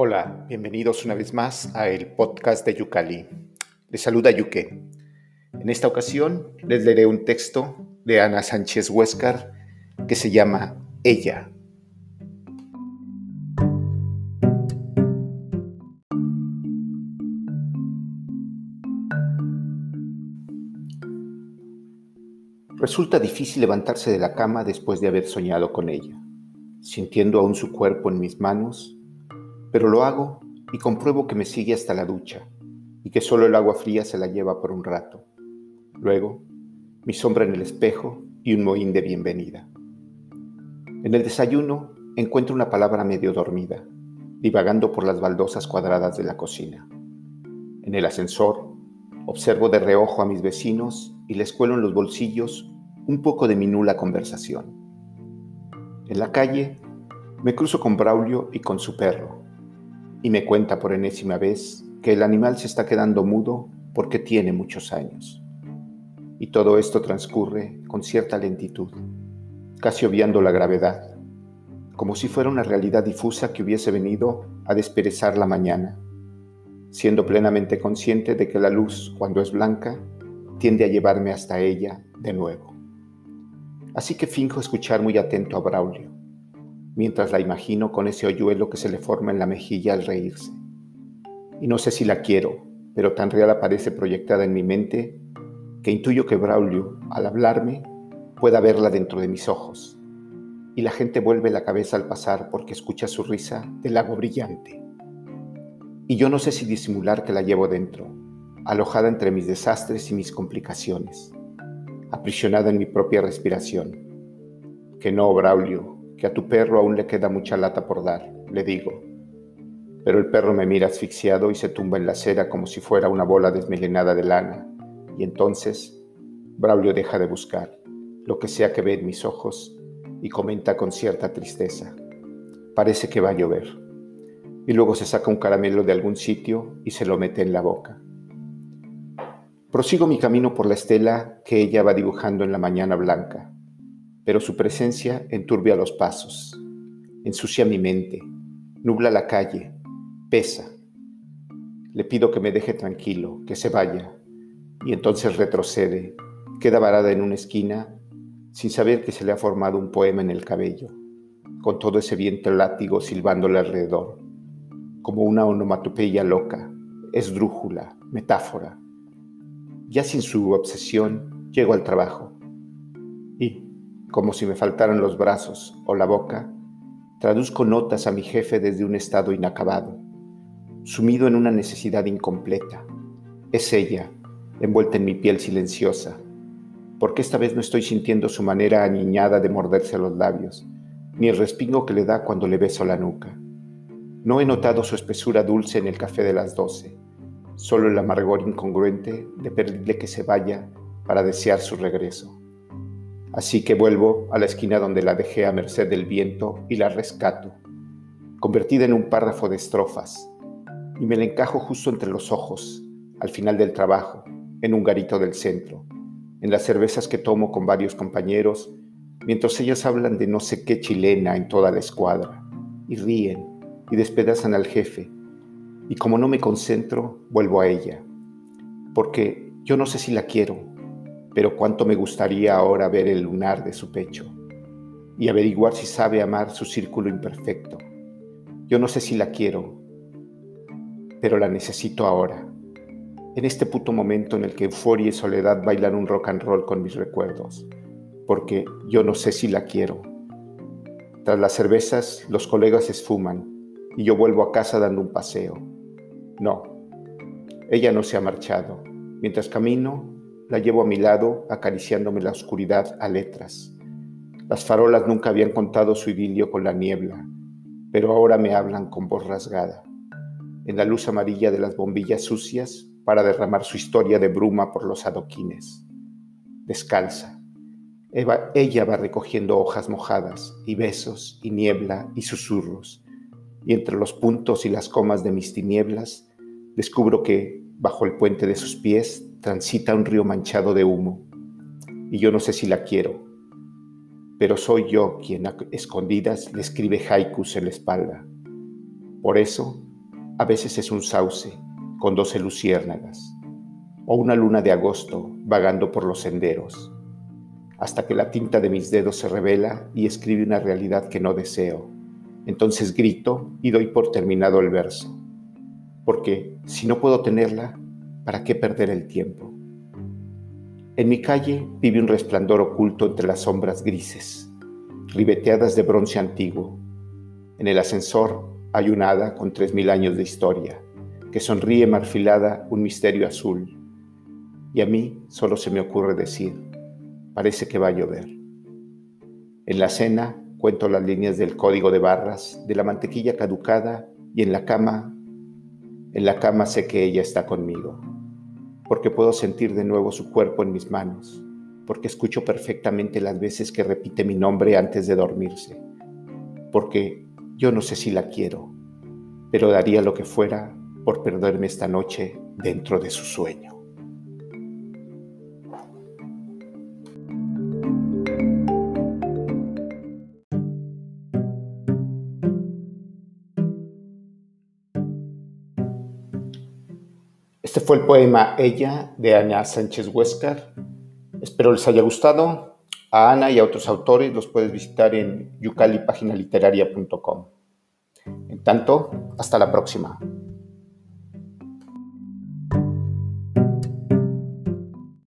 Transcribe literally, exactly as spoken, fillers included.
Hola, bienvenidos una vez más a el podcast de Yucali. Les saluda Yuque. En esta ocasión les leeré un texto de Ana Sánchez Huéscar que se llama Ella. Resulta difícil levantarse de la cama después de haber soñado con ella, sintiendo aún su cuerpo en mis manos, pero lo hago y compruebo que me sigue hasta la ducha y que solo el agua fría se la lleva por un rato. Luego, mi sombra en el espejo y un mohín de bienvenida. En el desayuno encuentro una palabra medio dormida, divagando por las baldosas cuadradas de la cocina. En el ascensor, observo de reojo a mis vecinos y les cuelo en los bolsillos un poco de mi nula conversación. En la calle, me cruzo con Braulio y con su perro, y me cuenta por enésima vez que el animal se está quedando mudo porque tiene muchos años. Y todo esto transcurre con cierta lentitud, casi obviando la gravedad, como si fuera una realidad difusa que hubiese venido a desperezar la mañana, siendo plenamente consciente de que la luz, cuando es blanca, tiende a llevarme hasta ella de nuevo. Así que finjo escuchar muy atento a Braulio, mientras la imagino con ese hoyuelo que se le forma en la mejilla al reírse. Y no sé si la quiero, pero tan real aparece proyectada en mi mente que intuyo que Braulio, al hablarme, pueda verla dentro de mis ojos. Y la gente vuelve la cabeza al pasar porque escucha su risa de lago brillante. Y yo no sé si disimular que la llevo dentro, alojada entre mis desastres y mis complicaciones, aprisionada en mi propia respiración. Que no, Braulio, que a tu perro aún le queda mucha lata por dar, le digo. Pero el perro me mira asfixiado y se tumba en la acera como si fuera una bola desmelenada de lana. Y entonces, Braulio deja de buscar, lo que sea que ve en mis ojos, y comenta con cierta tristeza: parece que va a llover. Y luego se saca un caramelo de algún sitio y se lo mete en la boca. Prosigo mi camino por la estela que ella va dibujando en la mañana blanca, pero su presencia enturbia los pasos, ensucia mi mente, nubla la calle, pesa. Le pido que me deje tranquilo, que se vaya, y entonces retrocede, queda varada en una esquina, sin saber que se le ha formado un poema en el cabello, con todo ese viento látigo silbándole alrededor, como una onomatopeya loca, esdrújula, metáfora. Ya sin su obsesión, llego al trabajo, y, como si me faltaran los brazos o la boca, traduzco notas a mi jefe desde un estado inacabado, sumido en una necesidad incompleta. Es ella, envuelta en mi piel silenciosa, porque esta vez no estoy sintiendo su manera aniñada de morderse los labios, ni el respingo que le da cuando le beso la nuca. No he notado su espesura dulce en el café de las doce, solo el amargor incongruente de pedirle que se vaya para desear su regreso. Así que vuelvo a la esquina donde la dejé a merced del viento y la rescato, convertida en un párrafo de estrofas, y me la encajo justo entre los ojos, al final del trabajo, en un garito del centro, en las cervezas que tomo con varios compañeros, mientras ellos hablan de no sé qué chilena en toda la escuadra, y ríen, y despedazan al jefe, y como no me concentro, vuelvo a ella, porque yo no sé si la quiero, pero cuánto me gustaría ahora ver el lunar de su pecho, y averiguar si sabe amar su círculo imperfecto. Yo no sé si la quiero, pero la necesito ahora, en este puto momento en el que euforia y soledad bailan un rock and roll con mis recuerdos, porque yo no sé si la quiero. Tras las cervezas, los colegas se esfuman, y yo vuelvo a casa dando un paseo. No, ella no se ha marchado. Mientras camino, la llevo a mi lado, acariciándome la oscuridad a letras. Las farolas nunca habían contado su idilio con la niebla, pero ahora me hablan con voz rasgada, en la luz amarilla de las bombillas sucias, para derramar su historia de bruma por los adoquines. Descalza, Eva, ella va recogiendo hojas mojadas, y besos, y niebla, y susurros, y entre los puntos y las comas de mis tinieblas, descubro que, bajo el puente de sus pies, transita un río manchado de humo, y yo no sé si la quiero, pero soy yo quien a escondidas le escribe haikus en la espalda. Por eso, A veces es un sauce con doce luciérnagas, o una luna de agosto vagando por los senderos, hasta que la tinta de mis dedos se revela y escribe una realidad que no deseo. Entonces grito y doy por terminado el verso, porque si no puedo tenerla, ¿para qué perder el tiempo? En mi calle vive un resplandor oculto entre las sombras grises, ribeteadas de bronce antiguo. En el ascensor hay una hada con tres mil años de historia, que sonríe marfilada un misterio azul. Y a mí solo se me ocurre decir, parece que va a llover. En la cena cuento las líneas del código de barras, de la mantequilla caducada, y en la cama, en la cama sé que ella está conmigo, porque puedo sentir de nuevo su cuerpo en mis manos, porque escucho perfectamente las veces que repite mi nombre antes de dormirse, porque yo no sé si la quiero, pero daría lo que fuera por perderme esta noche dentro de su sueño. Este fue el poema Ella de Ana Sánchez Huéscar. Espero les haya gustado. A Ana y a otros autores los puedes visitar en yucali página literaria punto com. En tanto, hasta la próxima.